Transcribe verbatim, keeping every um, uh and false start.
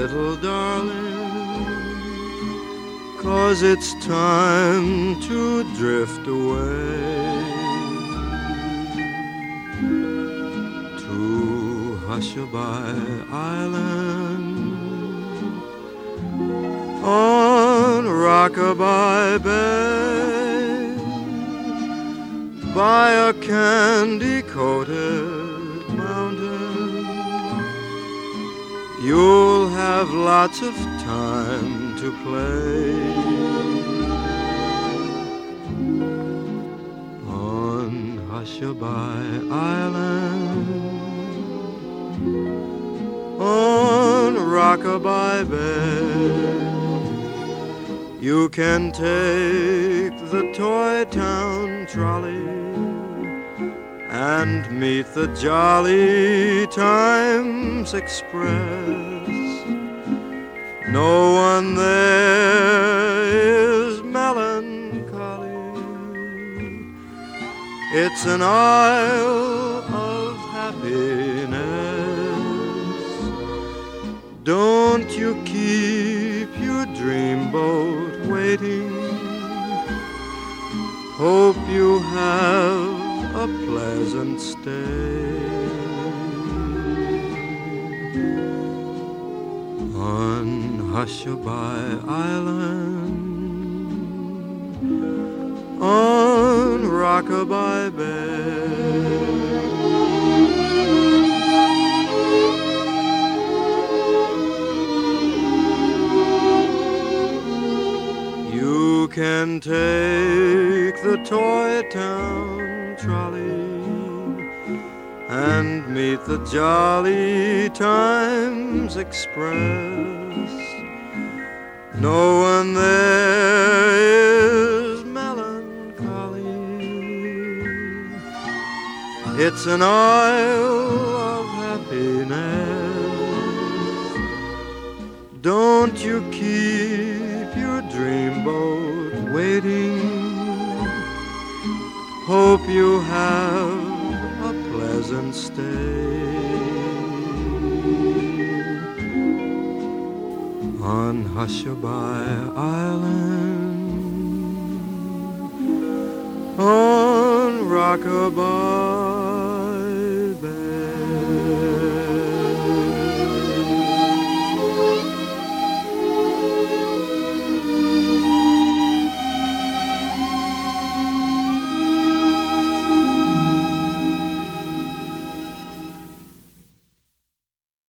little darling, 'cause it's time to drift away to Hushabye Island on Rockabye Bay, by a candy-coated mountain. You'll have lots of time to play on Hushabye Island, on Rockabye Bay. You can take the Toy Town trolley and meet the Jolly Times Express. No one there is melancholy. It's an isle of happiness. Don't you keep your dreamboat waiting. Hope you have a pleasant stay on Hushabye Island, on Rockabye Bay. You can take the Toy Town trolley and meet the Jolly Times Express. No one there is melancholy. It's an isle of happiness. Don't you keep your dreamboat waiting. Hope you have a pleasant stay on Hushabye Island, on Rockabye